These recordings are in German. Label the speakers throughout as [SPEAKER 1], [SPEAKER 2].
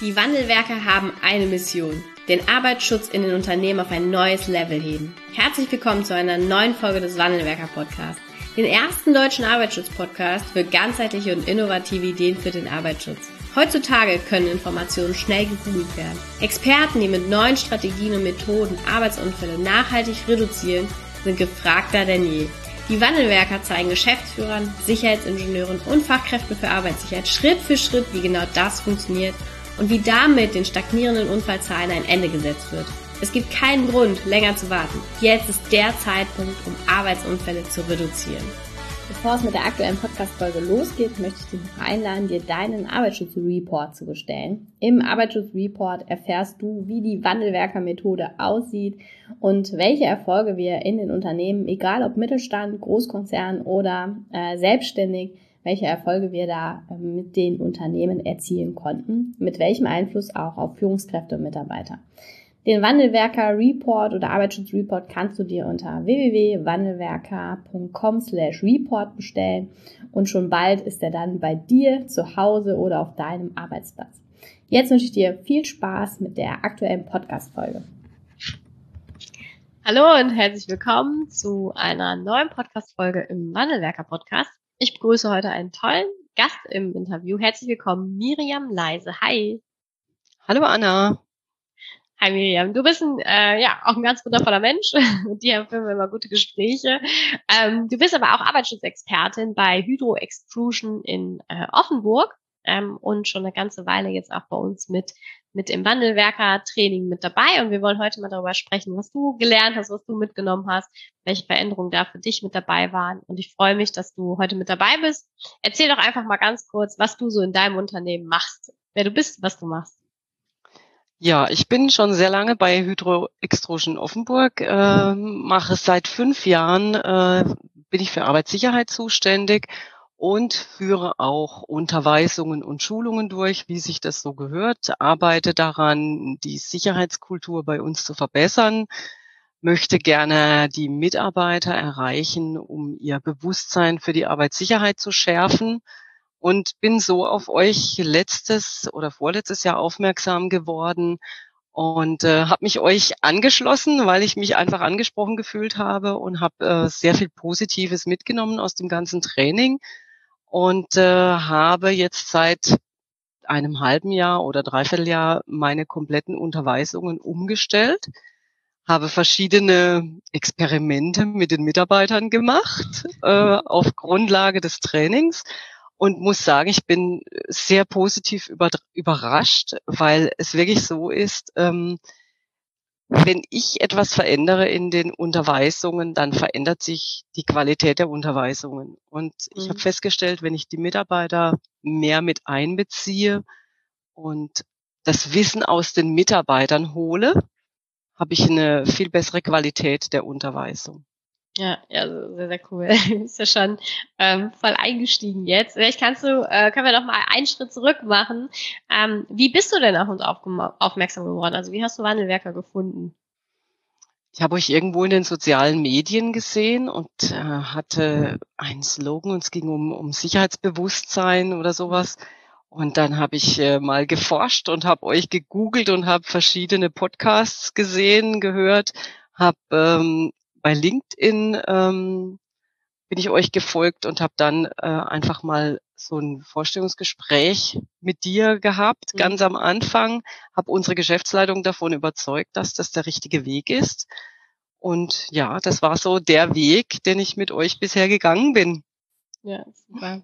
[SPEAKER 1] Die Wandelwerker haben eine Mission: den Arbeitsschutz in den Unternehmen auf ein neues Level heben. Herzlich willkommen zu einer neuen Folge des Wandelwerker-Podcasts, den ersten deutschen Arbeitsschutz-Podcast für ganzheitliche und innovative Ideen für den Arbeitsschutz. Heutzutage können Informationen schnell gegoogelt werden. Experten, die mit neuen Strategien und Methoden Arbeitsunfälle nachhaltig reduzieren, sind gefragter denn je. Die Wandelwerker zeigen Geschäftsführern, Sicherheitsingenieuren und Fachkräften für Arbeitssicherheit Schritt für Schritt, wie genau das funktioniert und wie damit den stagnierenden Unfallzahlen ein Ende gesetzt wird. Es gibt keinen Grund, länger zu warten. Jetzt ist der Zeitpunkt, um Arbeitsunfälle zu reduzieren. Bevor es mit der aktuellen Podcast-Folge losgeht, möchte ich dich noch einladen, dir deinen Arbeitsschutzreport zu bestellen. Im Arbeitsschutzreport erfährst du, wie die Wandelwerker-Methode aussieht und welche Erfolge wir in den Unternehmen, egal ob Mittelstand, Großkonzern oder selbstständig, welche Erfolge wir da mit den Unternehmen erzielen konnten, mit welchem Einfluss auch auf Führungskräfte und Mitarbeiter. Den Wandelwerker Report oder Arbeitsschutzreport kannst du dir unter www.wandelwerker.com/report bestellen und schon bald ist er dann bei dir zu Hause oder auf deinem Arbeitsplatz. Jetzt wünsche ich dir viel Spaß mit der aktuellen Podcast-Folge. Hallo und herzlich willkommen zu einer neuen Podcast-Folge im Wandelwerker-Podcast. Ich begrüße heute einen tollen Gast im Interview. Herzlich willkommen, Miriam Leise. Hi.
[SPEAKER 2] Hallo Anna.
[SPEAKER 1] Hi Miriam, du bist auch ein ganz wundervoller Mensch. Mit dir führen wir immer gute Gespräche. Du bist aber auch Arbeitsschutzexpertin bei Hydro Extrusion in Offenburg und schon eine ganze Weile jetzt auch bei uns mit im Wandelwerker-Training mit dabei. Und wir wollen heute mal darüber sprechen, was du gelernt hast, was du mitgenommen hast, welche Veränderungen da für dich mit dabei waren. Und ich freue mich, dass du heute mit dabei bist. Erzähl doch einfach mal ganz kurz, was du so in deinem Unternehmen machst, wer du bist, was du machst.
[SPEAKER 2] Ja, ich bin schon sehr lange bei Hydro Extrusion Offenburg, mache seit 5 Jahren, bin ich für Arbeitssicherheit zuständig und führe auch Unterweisungen und Schulungen durch, wie sich das so gehört, arbeite daran, die Sicherheitskultur bei uns zu verbessern, möchte gerne die Mitarbeiter erreichen, um ihr Bewusstsein für die Arbeitssicherheit zu schärfen. Und bin so auf euch letztes oder vorletztes Jahr aufmerksam geworden und habe mich euch angeschlossen, weil ich mich einfach angesprochen gefühlt habe und habe sehr viel Positives mitgenommen aus dem ganzen Training und habe jetzt seit einem halben Jahr oder Dreivierteljahr meine kompletten Unterweisungen umgestellt, habe verschiedene Experimente mit den Mitarbeitern gemacht auf Grundlage des Trainings. Und muss sagen, ich bin sehr positiv überrascht, weil es wirklich so ist, wenn ich etwas verändere in den Unterweisungen, dann verändert sich die Qualität der Unterweisungen. Und ich habe festgestellt, wenn ich die Mitarbeiter mehr mit einbeziehe und das Wissen aus den Mitarbeitern hole, habe ich eine viel bessere Qualität der Unterweisung.
[SPEAKER 1] Ja, sehr, sehr cool. Ist ja schon voll eingestiegen jetzt. Vielleicht können wir noch mal einen Schritt zurück machen. Wie bist du denn auf uns aufmerksam geworden? Also wie hast du Wandelwerker gefunden?
[SPEAKER 2] Ich habe euch irgendwo in den sozialen Medien gesehen und hatte einen Slogan und es ging um Sicherheitsbewusstsein oder sowas. Und dann habe ich mal geforscht und habe euch gegoogelt und habe verschiedene Podcasts gesehen, gehört, habe bei LinkedIn bin ich euch gefolgt und habe dann einfach mal so ein Vorstellungsgespräch mit dir gehabt, ganz am Anfang, habe unsere Geschäftsleitung davon überzeugt, dass das der richtige Weg ist. Und ja, das war so der Weg, den ich mit euch bisher gegangen bin.
[SPEAKER 1] Ja, super.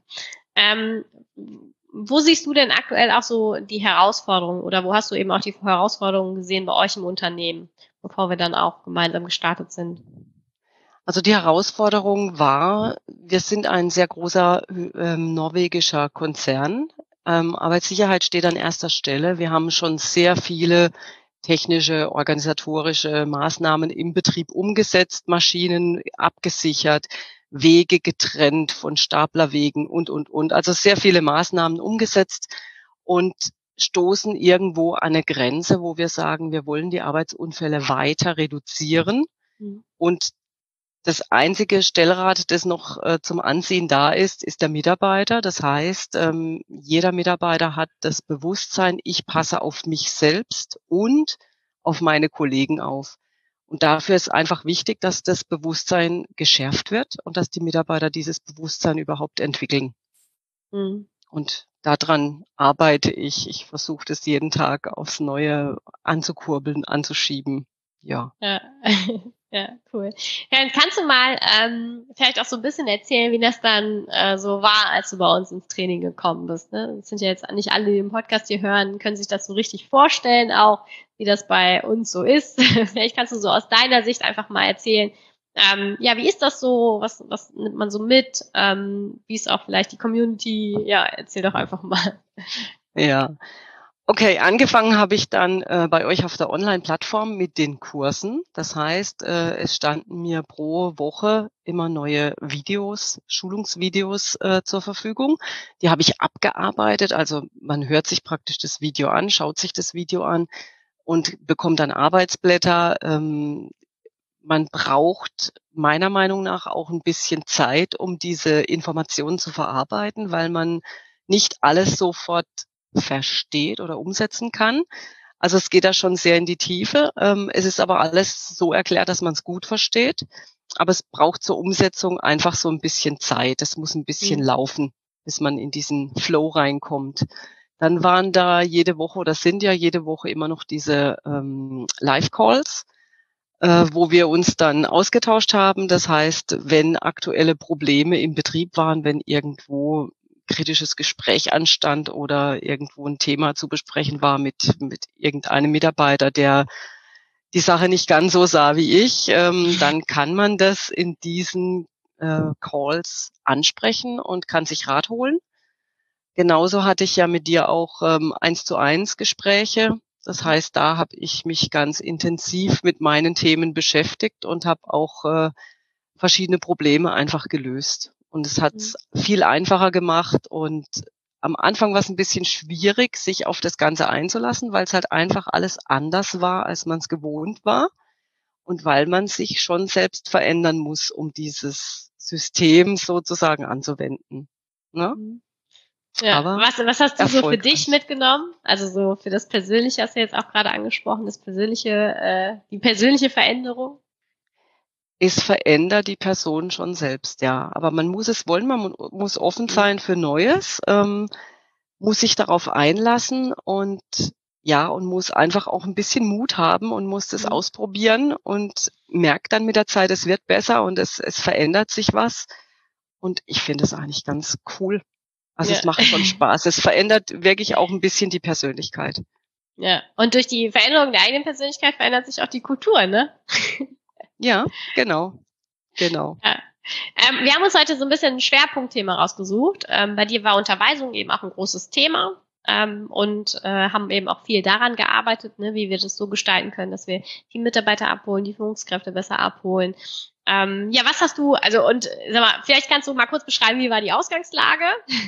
[SPEAKER 1] Wo siehst du denn aktuell auch so die Herausforderungen oder wo hast du eben auch die Herausforderungen gesehen bei euch im Unternehmen, bevor wir dann auch gemeinsam gestartet sind?
[SPEAKER 2] Also die Herausforderung war, wir sind ein sehr großer norwegischer Konzern. Arbeitssicherheit steht an erster Stelle. Wir haben schon sehr viele technische, organisatorische Maßnahmen im Betrieb umgesetzt, Maschinen abgesichert, Wege getrennt von Staplerwegen und. Also sehr viele Maßnahmen umgesetzt und stoßen irgendwo an eine Grenze, wo wir sagen, wir wollen die Arbeitsunfälle weiter reduzieren. Und Das einzige Stellrad, das noch zum Anziehen da ist, ist der Mitarbeiter. Das heißt, jeder Mitarbeiter hat das Bewusstsein, ich passe auf mich selbst und auf meine Kollegen auf. Und dafür ist einfach wichtig, dass das Bewusstsein geschärft wird und dass die Mitarbeiter dieses Bewusstsein überhaupt entwickeln.
[SPEAKER 1] Mhm.
[SPEAKER 2] Und daran arbeite ich. Ich versuche das jeden Tag aufs Neue anzukurbeln, anzuschieben. Ja.
[SPEAKER 1] Ja. Ja, cool. Ja, dann kannst du mal vielleicht auch so ein bisschen erzählen, wie das dann so war, als du bei uns ins Training gekommen bist. Ne? Das sind ja jetzt nicht alle, die den Podcast hier hören, können sich das so richtig vorstellen, auch wie das bei uns so ist. Vielleicht kannst du so aus deiner Sicht einfach mal erzählen, ja, wie ist das so? Was nimmt man so mit? Wie ist auch vielleicht die Community? Ja, erzähl doch einfach mal.
[SPEAKER 2] Ja. Okay, angefangen habe ich dann bei euch auf der Online-Plattform mit den Kursen. Das heißt, es standen mir pro Woche immer neue Videos, Schulungsvideos zur Verfügung. Die habe ich abgearbeitet. Also man hört sich praktisch das Video an, schaut sich das Video an und bekommt dann Arbeitsblätter. Man braucht meiner Meinung nach auch ein bisschen Zeit, um diese Informationen zu verarbeiten, weil man nicht alles sofort versteht oder umsetzen kann. Also es geht da schon sehr in die Tiefe. Es ist aber alles so erklärt, dass man es gut versteht. Aber es braucht zur Umsetzung einfach so ein bisschen Zeit. Es muss ein bisschen
[SPEAKER 1] Mhm.
[SPEAKER 2] laufen, bis man in diesen Flow reinkommt. Dann waren da jede Woche oder sind ja jede Woche immer noch diese Live-Calls, wo wir uns dann ausgetauscht haben. Das heißt, wenn aktuelle Probleme im Betrieb waren, wenn irgendwo kritisches Gespräch anstand oder irgendwo ein Thema zu besprechen war mit irgendeinem Mitarbeiter, der die Sache nicht ganz so sah wie ich, dann kann man das in diesen Calls ansprechen und kann sich Rat holen. Genauso hatte ich ja mit dir auch 1:1 Gespräche. Das heißt, da habe ich mich ganz intensiv mit meinen Themen beschäftigt und habe auch verschiedene Probleme einfach gelöst. Und es hat
[SPEAKER 1] Mhm.
[SPEAKER 2] es viel einfacher gemacht. Und am Anfang war es ein bisschen schwierig, sich auf das Ganze einzulassen, weil es halt einfach alles anders war, als man es gewohnt war. Und weil man sich schon selbst verändern muss, um dieses System sozusagen anzuwenden. Ne?
[SPEAKER 1] Mhm. Ja,
[SPEAKER 2] Aber
[SPEAKER 1] was hast du so für dich
[SPEAKER 2] erfolgreich.
[SPEAKER 1] mitgenommen? Also so für das Persönliche hast du jetzt auch gerade angesprochen, das persönliche, die persönliche Veränderung.
[SPEAKER 2] Es verändert die Person schon selbst, ja. Aber man muss es wollen, man muss offen
[SPEAKER 1] Mhm.
[SPEAKER 2] sein für Neues, muss sich darauf einlassen und ja, und muss einfach auch ein bisschen Mut haben und muss das
[SPEAKER 1] Mhm.
[SPEAKER 2] ausprobieren und merkt dann mit der Zeit, es wird besser und es verändert sich was. Und ich finde es eigentlich ganz cool. Also,
[SPEAKER 1] Ja.
[SPEAKER 2] es macht schon Spaß. Es verändert wirklich auch ein bisschen die Persönlichkeit.
[SPEAKER 1] Ja. Und durch die Veränderung der eigenen Persönlichkeit verändert sich auch die Kultur, ne?
[SPEAKER 2] Ja, genau, genau.
[SPEAKER 1] Ja. Wir haben uns heute so ein bisschen ein Schwerpunktthema rausgesucht. Bei dir war Unterweisung eben auch ein großes Thema. Und haben eben auch viel daran gearbeitet, ne, wie wir das so gestalten können, dass wir die Mitarbeiter abholen, die Führungskräfte besser abholen. Ja, was hast du, also und sag mal, vielleicht kannst du mal kurz beschreiben, wie war die Ausgangslage?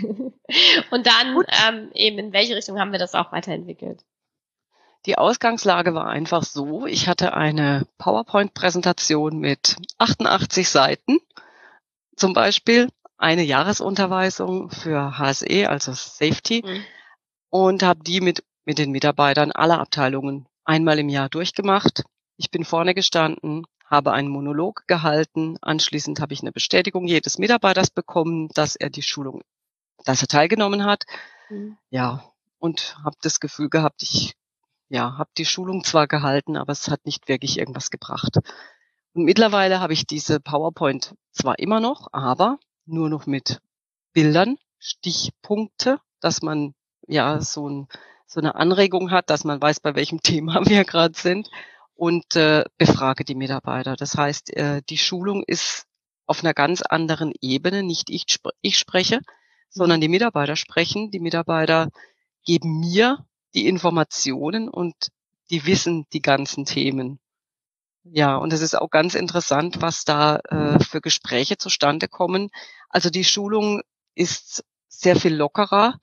[SPEAKER 1] Und dann
[SPEAKER 2] Gut.
[SPEAKER 1] eben in welche Richtung haben wir das auch weiterentwickelt?
[SPEAKER 2] Die Ausgangslage war einfach so, ich hatte eine PowerPoint-Präsentation mit 88 Seiten, zum Beispiel eine Jahresunterweisung für HSE, also Safety,
[SPEAKER 1] Hm.
[SPEAKER 2] und habe die mit den Mitarbeitern aller Abteilungen einmal im Jahr durchgemacht. Ich bin vorne gestanden, habe einen Monolog gehalten. Anschließend habe ich eine Bestätigung jedes Mitarbeiters bekommen, dass er teilgenommen hat.
[SPEAKER 1] Hm.
[SPEAKER 2] Ja, und habe das Gefühl gehabt, ich habe die Schulung zwar gehalten, aber es hat nicht wirklich irgendwas gebracht. Und mittlerweile habe ich diese PowerPoint zwar immer noch, aber nur noch mit Bildern, Stichpunkte, dass man ja so eine Anregung hat, dass man weiß, bei welchem Thema wir gerade sind und befrage die Mitarbeiter. Das heißt, die Schulung ist auf einer ganz anderen Ebene. Nicht ich spreche,
[SPEAKER 1] Hm.
[SPEAKER 2] sondern die Mitarbeiter sprechen. Die Mitarbeiter geben mir die Informationen und die wissen die ganzen Themen. Ja, und es ist auch ganz interessant, was da für Gespräche zustande kommen. Also die Schulung ist sehr viel lockerer.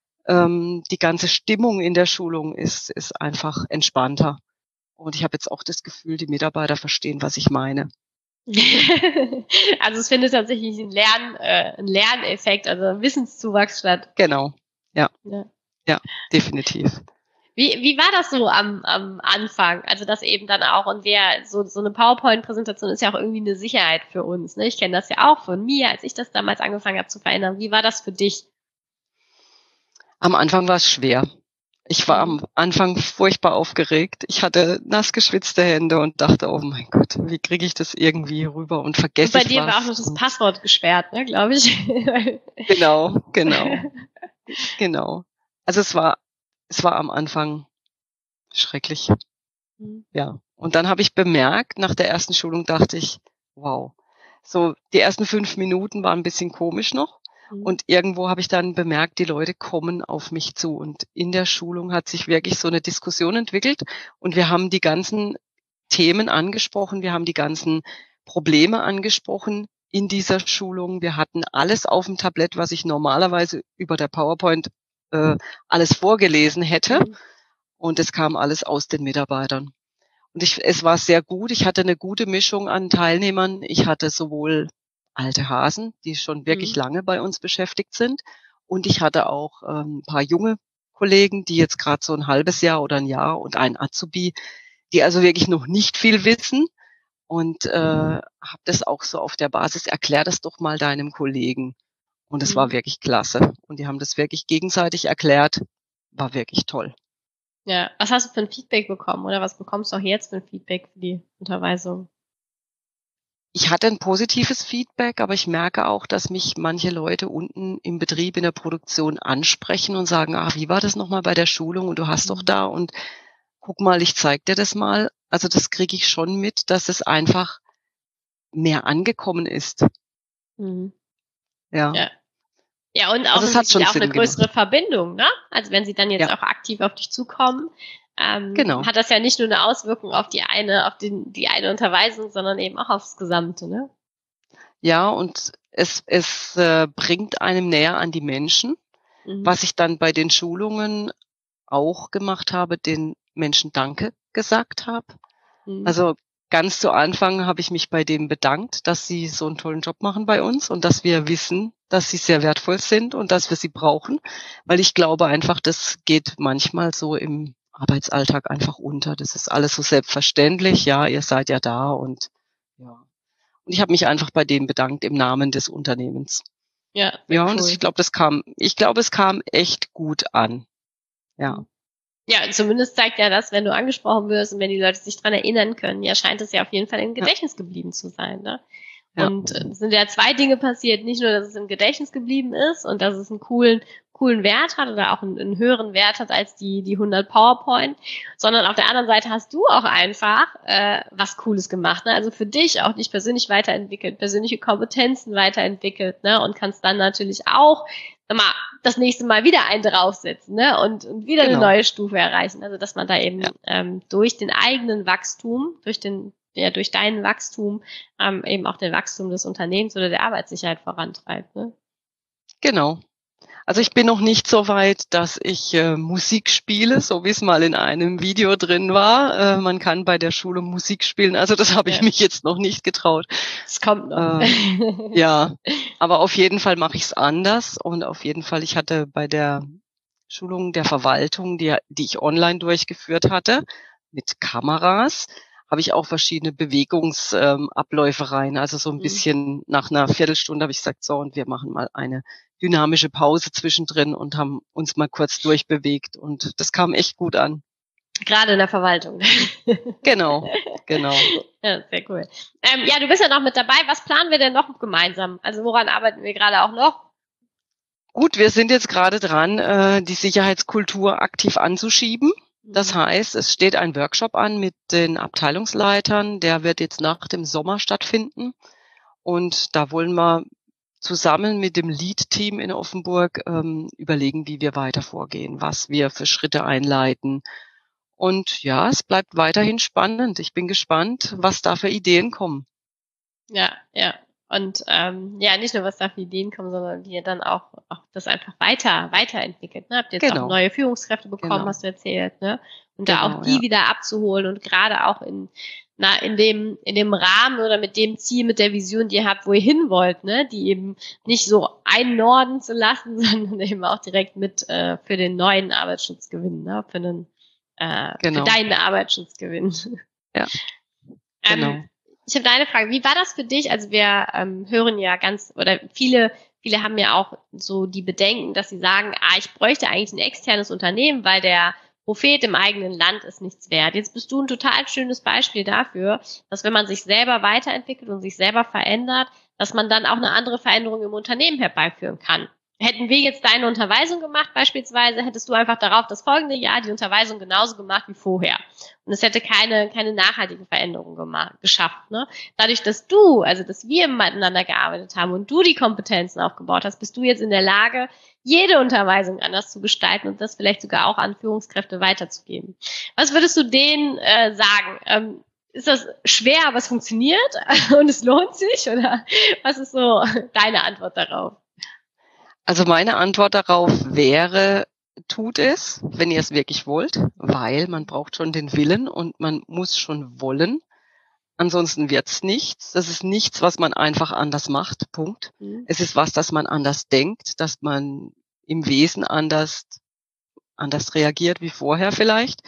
[SPEAKER 2] Die ganze Stimmung in der Schulung ist einfach entspannter. Und ich habe jetzt auch das Gefühl, die Mitarbeiter verstehen, was ich meine.
[SPEAKER 1] Also es findet tatsächlich ein Lerneffekt, also ein Wissenszuwachs statt.
[SPEAKER 2] Genau. Ja, definitiv.
[SPEAKER 1] Wie war das so am Anfang? Also das eben dann auch, und so eine PowerPoint-Präsentation ist ja auch irgendwie eine Sicherheit für uns. Ne? Ich kenne das ja auch von mir, als ich das damals angefangen habe zu verändern. Wie war das für dich?
[SPEAKER 2] Am Anfang war es schwer. Ich war am Anfang furchtbar aufgeregt. Ich hatte nass geschwitzte Hände und dachte, oh mein Gott, wie kriege ich das irgendwie rüber und
[SPEAKER 1] Und
[SPEAKER 2] vergesse
[SPEAKER 1] bei
[SPEAKER 2] ich
[SPEAKER 1] dir war auch
[SPEAKER 2] was?
[SPEAKER 1] noch das Passwort gesperrt, ne, glaube ich.
[SPEAKER 2] Genau. Also es war am Anfang schrecklich. Ja. Und dann habe ich bemerkt, nach der ersten Schulung dachte ich, wow. So, die ersten 5 Minuten waren ein bisschen komisch noch. Und irgendwo habe ich dann bemerkt, die Leute kommen auf mich zu. Und in der Schulung hat sich wirklich so eine Diskussion entwickelt. Und wir haben die ganzen Themen angesprochen. Wir haben die ganzen Probleme angesprochen in dieser Schulung. Wir hatten alles auf dem Tablett, was ich normalerweise über der PowerPoint alles vorgelesen hätte. Und es kam alles aus den Mitarbeitern. Und es war sehr gut. Ich hatte eine gute Mischung an Teilnehmern. Ich hatte sowohl alte Hasen, die schon wirklich lange bei uns beschäftigt sind. Und ich hatte auch ein paar junge Kollegen, die jetzt gerade so ein halbes Jahr oder ein Jahr und ein Azubi, die also wirklich noch nicht viel wissen. Und habe das auch so auf der Basis, erklär das doch mal deinem Kollegen. Und es war wirklich klasse. Und die haben das wirklich gegenseitig erklärt. War wirklich toll.
[SPEAKER 1] Ja, was hast du für ein Feedback bekommen oder was bekommst du auch jetzt für ein Feedback für die Unterweisung?
[SPEAKER 2] Ich hatte ein positives Feedback, aber ich merke auch, dass mich manche Leute unten im Betrieb, in der Produktion ansprechen und sagen: „Ach, wie war das noch mal bei der Schulung und du hast doch da und guck mal, ich zeige dir das mal.“ Also, das kriege ich schon mit, dass es einfach mehr angekommen ist.
[SPEAKER 1] Mhm.
[SPEAKER 2] Ja.
[SPEAKER 1] Ja. Ja, und
[SPEAKER 2] Also, es hat schon
[SPEAKER 1] offensichtlich auch eine
[SPEAKER 2] Sinn
[SPEAKER 1] größere
[SPEAKER 2] gemacht.
[SPEAKER 1] Verbindung, ne? Also, wenn sie dann jetzt
[SPEAKER 2] Ja,
[SPEAKER 1] auch aktiv auf dich zukommen,
[SPEAKER 2] genau.
[SPEAKER 1] hat das ja nicht nur eine Auswirkung auf die eine Unterweisung, sondern eben auch aufs Gesamte, ne?
[SPEAKER 2] Ja, und es bringt einem näher an die Menschen.
[SPEAKER 1] Mhm.
[SPEAKER 2] Was ich dann bei den Schulungen auch gemacht habe, den Menschen Danke gesagt habe.
[SPEAKER 1] Mhm.
[SPEAKER 2] Also, ganz zu Anfang habe ich mich bei denen bedankt, dass sie so 'n tollen Job machen bei uns und dass wir wissen, dass sie sehr wertvoll sind und dass wir sie brauchen, weil ich glaube einfach, das geht manchmal so im Arbeitsalltag einfach unter. Das ist alles so selbstverständlich. Ja, ihr seid ja da und ja. Und ich habe mich einfach bei denen bedankt im Namen des Unternehmens.
[SPEAKER 1] Ja, sehr
[SPEAKER 2] Ja, und
[SPEAKER 1] cool.
[SPEAKER 2] ich glaube, es kam echt gut an. Ja,
[SPEAKER 1] Mhm. Ja, zumindest zeigt ja das, wenn du angesprochen wirst und wenn die Leute sich dran erinnern können, ja, scheint es ja auf jeden Fall im
[SPEAKER 2] ja,
[SPEAKER 1] Gedächtnis geblieben zu sein, ne?
[SPEAKER 2] ja,
[SPEAKER 1] Und es sind ja 2 Dinge passiert. Nicht nur, dass es im Gedächtnis geblieben ist und dass es einen coolen Wert hat oder auch einen höheren Wert hat als die 100 PowerPoint, sondern auf der anderen Seite hast du auch einfach was Cooles gemacht, ne? Also für dich auch dich persönlich weiterentwickelt, persönliche Kompetenzen weiterentwickelt, ne? Und kannst dann natürlich auch mal das nächste Mal wieder einen draufsetzen, ne? Und wieder eine
[SPEAKER 2] genau.
[SPEAKER 1] neue Stufe erreichen. Also dass man da
[SPEAKER 2] Ja,
[SPEAKER 1] eben durch den eigenen Wachstum, durch dein Wachstum eben auch den Wachstum des Unternehmens oder der Arbeitssicherheit vorantreibt. Ne?
[SPEAKER 2] genau. Also,
[SPEAKER 1] Ja.
[SPEAKER 2] ich bin noch nicht so weit, dass ich, Musik spiele, so wie es mal in einem Video drin war. Man kann bei der Schulung Musik spielen. Also, das habe ich
[SPEAKER 1] Ja,
[SPEAKER 2] mich jetzt noch nicht getraut.
[SPEAKER 1] es kommt noch.
[SPEAKER 2] Äh, ja, aber auf jeden Fall mache ich's anders und auf jeden Fall ich hatte bei der Schulung der Verwaltung, die ich online durchgeführt hatte, mit Kameras, habe ich auch verschiedene Abläufe rein. Also, so 'n
[SPEAKER 1] Mhm.
[SPEAKER 2] bisschen nach 'ner Viertelstunde habe ich gesagt: „So, und wir machen mal eine dynamische Pause zwischendrin“ und haben uns mal kurz durchbewegt und das kam echt gut an.
[SPEAKER 1] Gerade in der Verwaltung.
[SPEAKER 2] Genau, genau.
[SPEAKER 1] Ja, sehr cool. Ja, du bist ja noch mit dabei. Was planen wir denn noch gemeinsam? Also woran arbeiten wir gerade auch noch?
[SPEAKER 2] Gut, wir sind jetzt grade dran, die Sicherheitskultur aktiv anzuschieben. Das
[SPEAKER 1] Mhm.
[SPEAKER 2] heißt, es steht ein Workshop an mit den Abteilungsleitern, der wird jetzt nach dem Sommer stattfinden. Und da wollen wir zusammen mit dem Lead-Team in Offenburg, überlegen, wie wir weiter vorgehen, was wir für Schritte einleiten. Und ja, es bleibt weiterhin spannend. Ich bin gespannt, was da für Ideen kommen.
[SPEAKER 1] Ja, ja. Und ja, nicht nur was da für Ideen kommen, sondern wie ihr dann auch das einfach weiterentwickelt. Ne? Habt ihr jetzt auch
[SPEAKER 2] Genau,
[SPEAKER 1] neue Führungskräfte bekommen,
[SPEAKER 2] genau,
[SPEAKER 1] hast du erzählt, ne? Und da auch
[SPEAKER 2] genau,
[SPEAKER 1] die
[SPEAKER 2] ja.
[SPEAKER 1] wieder abzuholen und gerade auch in dem Rahmen oder mit dem Ziel, mit der Vision, die ihr habt, wo ihr hin wollt, ne, die eben nicht so einnorden zu lassen, sondern eben auch direkt mit für den neuen Arbeitsschutz gewinnen, ne, für deinen Arbeitsschutzgewinn.
[SPEAKER 2] Ja. Genau.
[SPEAKER 1] Ich habe da eine Frage. Wie war das für dich? Also wir hören ja viele haben ja auch so die Bedenken, dass sie sagen, ich bräuchte eigentlich ein externes Unternehmen, weil der Prophet im eigenen Land ist nichts wert. Jetzt bist du ein total schönes Beispiel dafür, dass wenn man sich selber weiterentwickelt und sich selber verändert, dass man dann auch eine andere Veränderung im Unternehmen herbeiführen kann. Hätten wir jetzt deine Unterweisung gemacht beispielsweise, hättest du einfach darauf das folgende Jahr die Unterweisung genauso gemacht wie vorher. Und es hätte keine nachhaltigen Veränderungen geschafft. Ne? Dadurch, dass wir miteinander gearbeitet haben und du die Kompetenzen aufgebaut hast, bist du jetzt in der Lage, jede Unterweisung anders zu gestalten und das vielleicht sogar auch an Führungskräfte weiterzugeben. Was würdest du denen sagen? Ist das schwer, aber es funktioniert und es lohnt sich? Oder was ist so deine Antwort darauf?
[SPEAKER 2] Also meine Antwort darauf wäre, tut es, wenn ihr es wirklich wollt, weil man braucht schon den Willen und man muss schon wollen. Ansonsten wird's nichts. Das ist nichts, was man einfach anders macht. Punkt. Es ist was, dass man anders denkt, dass man im Wesen anders reagiert wie vorher vielleicht.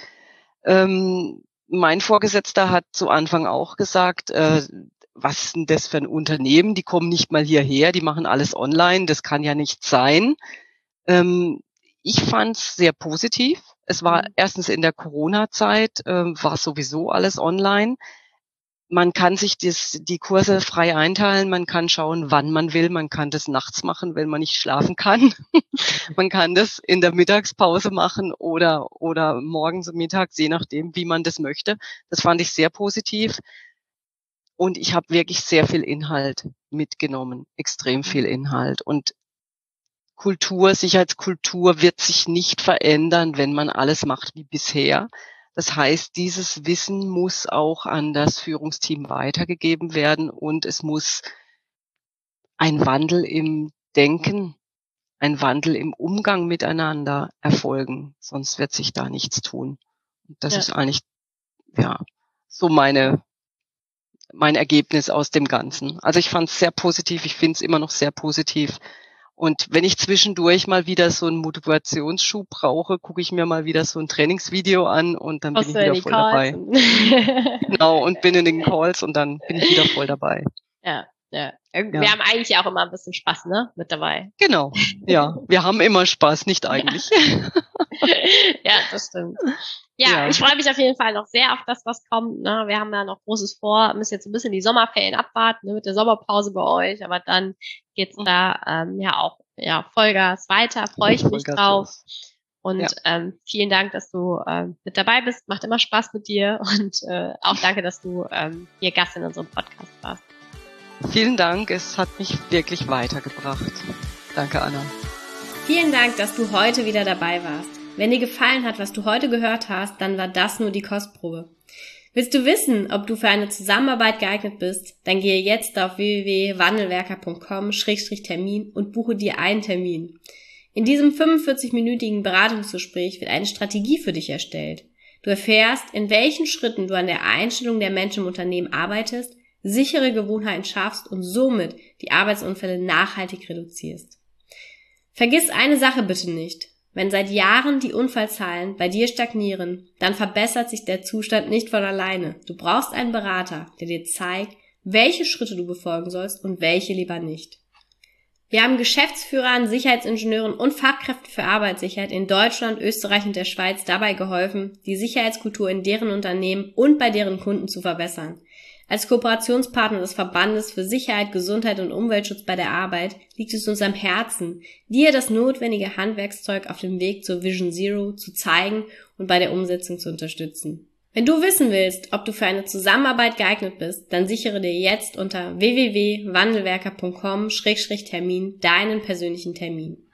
[SPEAKER 2] Mein Vorgesetzter hat zu Anfang auch gesagt, was ist denn das für ein Unternehmen? Die kommen nicht mal hierher, die machen alles online, das kann ja nicht sein. Ich fand es sehr positiv. Es war erstens in der Corona-Zeit, war sowieso alles online. Man kann sich die Kurse frei einteilen, man kann schauen, wann man will, man kann das nachts machen, wenn man nicht schlafen kann. Man kann das in der Mittagspause machen oder morgens, mittags, je nachdem, wie man das möchte. Das fand ich sehr positiv. Und ich habe wirklich sehr viel Inhalt mitgenommen, extrem viel Inhalt. Und Sicherheitskultur wird sich nicht verändern, wenn man alles macht wie bisher. Das heißt, dieses Wissen muss auch an das Führungsteam weitergegeben werden und es muss ein Wandel im Denken, ein Wandel im Umgang miteinander erfolgen. Sonst wird sich da nichts tun. Und das ist eigentlich, so mein Ergebnis aus dem Ganzen. Also ich fand es sehr positiv, ich finde es immer noch sehr positiv. Und wenn ich zwischendurch mal wieder so einen Motivationsschub brauche, gucke ich mir mal wieder so ein Trainingsvideo an und dann bin ich wieder voll dabei. Genau, und bin in den Calls und dann bin ich wieder voll dabei.
[SPEAKER 1] Ja. Wir haben eigentlich auch immer ein bisschen Spaß, ne, mit dabei.
[SPEAKER 2] Genau, ja. Wir haben immer Spaß, nicht eigentlich.
[SPEAKER 1] Ja, das stimmt. Ja, ich freue mich auf jeden Fall noch sehr auf das, was kommt. Ne? Wir haben ja noch Großes vor, müssen jetzt ein bisschen die Sommerferien abwarten, ne, mit der Sommerpause bei euch, aber dann geht's da auch Vollgas weiter, freue ich mich drauf. Und vielen Dank, dass du mit dabei bist. Macht immer Spaß mit dir und auch danke, dass du hier Gast in unserem Podcast warst.
[SPEAKER 2] Vielen Dank, es hat mich wirklich weitergebracht. Danke, Anna.
[SPEAKER 1] Vielen Dank, dass du heute wieder dabei warst. Wenn dir gefallen hat, was du heute gehört hast, dann war das nur die Kostprobe. Willst du wissen, ob du für eine Zusammenarbeit geeignet bist? Dann gehe jetzt auf www.wandelwerker.com/Termin und buche dir einen Termin. In diesem 45-minütigen Beratungsgespräch wird eine Strategie für dich erstellt. Du erfährst, in welchen Schritten du an der Einstellung der Menschen im Unternehmen arbeitest, sichere Gewohnheiten schaffst und somit die Arbeitsunfälle nachhaltig reduzierst. Vergiss eine Sache bitte nicht. Wenn seit Jahren die Unfallzahlen bei dir stagnieren, dann verbessert sich der Zustand nicht von alleine. Du brauchst einen Berater, der dir zeigt, welche Schritte du befolgen sollst und welche lieber nicht. Wir haben Geschäftsführern, Sicherheitsingenieuren und Fachkräften für Arbeitssicherheit in Deutschland, Österreich und der Schweiz dabei geholfen, die Sicherheitskultur in deren Unternehmen und bei deren Kunden zu verbessern. Als Kooperationspartner des Verbandes für Sicherheit, Gesundheit und Umweltschutz bei der Arbeit liegt es uns am Herzen, dir das notwendige Handwerkszeug auf dem Weg zur Vision Zero zu zeigen und bei der Umsetzung zu unterstützen. Wenn du wissen willst, ob du für eine Zusammenarbeit geeignet bist, dann sichere dir jetzt unter www.wandelwerker.com/Termin deinen persönlichen Termin.